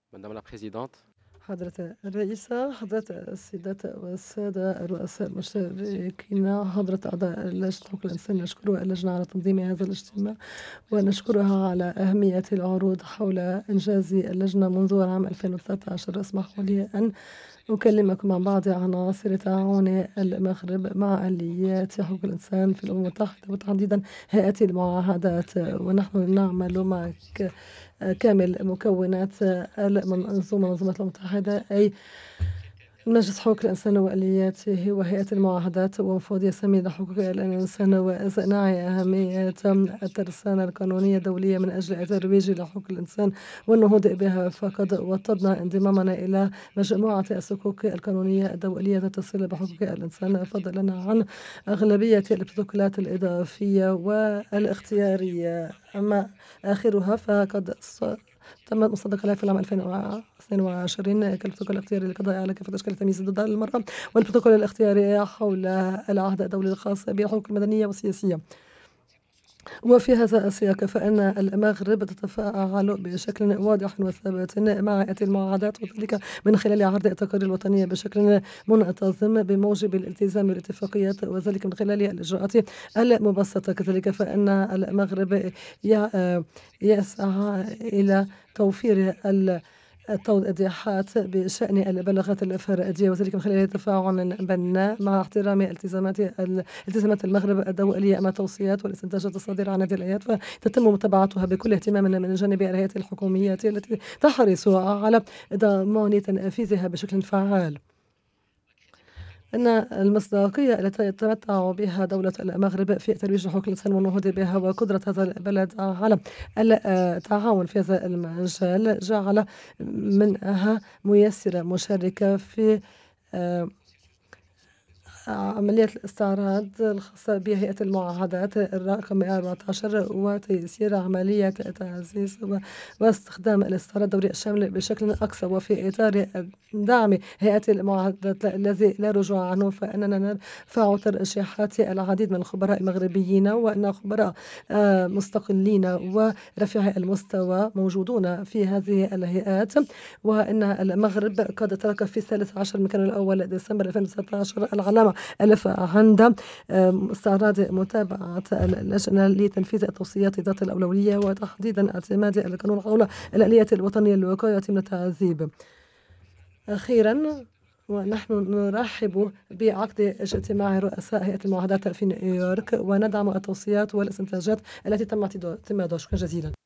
Madame la présidente, حضرة الرئيسة، حضرة السيدات والسادة الرؤساء المشتركين، حضرة أعضاء لجنة حقوق الإنسان، نشكر اللجنة على تنظيم هذا الاجتماع ونشكرها على أهمية العروض حول إنجاز اللجنة منذ العام 2013. اسمحوا لي أن أكلمكم عن بعض عناصر تعاون المغرب مع آليات حقوق الإنسان في الأمم المتحدة وتحديدا هيئة المعاهدات، ونحن نعمل مع كامل مكونات منظومة الأمم المتحدة، أي مجلس حقوق الإنسان وآلياته وهيئة المعاهدات ومفوضية سامية لحقوق الإنسان، وسنعي أهمية الترسانة القانونية الدولية من أجل الترويج لحقوق الإنسان والنهوض بها. فقد وطدنا انضمامنا إلى مجموعة الصكوك القانونية الدولية تتصل بحقوق الإنسان فضلا عن أغلبية البروتوكولات الإضافية والاختيارية. أما آخرها فقد تم المصادقة عليها في العام 2022 كالبروتوكول الاختياري للقضاء على كافة أشكال التمييز ضد المرأة، والبروتوكول الاختياري حول العهد الدولي الخاص بالحقوق المدنية والسياسية. وفي هذا السياق فإن المغرب تتفاعل بشكل واضح وثابت مع هيئة المعاهدات، وذلك من خلال عرض التقارير الوطنية بشكل منتظم بموجب الالتزام بالاتفاقيات، وذلك من خلال الإجراءات المبسطة. كذلك فإن المغرب يسعى إلى توفير التوضيحات بشأن البلاغات الفردية، وذلك من خلال تفاعل بناء مع احترام التزامات المغرب الدولية أمام التوصيات والاستنتاجات الصادرة عن هذه الهيئات، فتتم متابعتها بكل اهتمام من جانب الهيئات الحكومية التي تحرص على ضمان تنفيذها بشكل فعال. أن المصداقية التي يتمتع بها دولة المغرب في ترويج حقوق الإنسان والنهوض بها وقدرة هذا البلد على التعاون في هذا المجال جعل منها ميسرة مشاركة في آه، عملية الاستعراض الخاصة بهيئة المعاهدات الرقم 14 وتيسير عملية تأسيس واستخدام الاستعراض الدوري الشامل بشكل أقصى. وفي إطار دعم هيئة المعاهدات الذي لا رجوع عنه، فإننا نرفع ترشيحات العديد من الخبراء المغربيين وأن خبراء مستقلين ورفيعي المستوى موجودون في هذه الهيئات، وأن المغرب قد ترك في 13 من كان الأول ديسمبر 2019 العلامة ألف عند استعراض متابعة اللجنة لتنفيذ التوصيات ذات الأولوية وتحديدا اعتماد القانون حول الآلية الوطنية للوقاية من التعذيب. أخيرا، ونحن نرحب بعقد اجتماع رؤساء هيئة المعاهدات في نيويورك وندعم التوصيات والاستنتاجات التي تم اعتمادها. شكرا جزيلا.